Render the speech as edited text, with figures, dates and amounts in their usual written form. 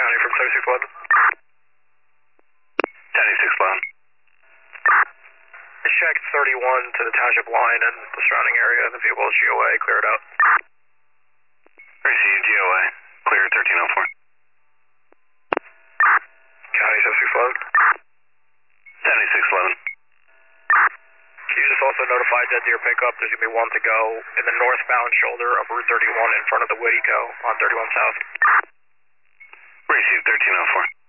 County from 7611. 7611. Check 31 to the township line and the surrounding area. The vehicle is GOA. Clear it out. Received GOA. Clear 1304. County 7611. 7611. Can you just also notify Dead Deer pickup? There's going to be one to go in the northbound shoulder of Route 31 in front of the Whittico on 31 South. Received 1304.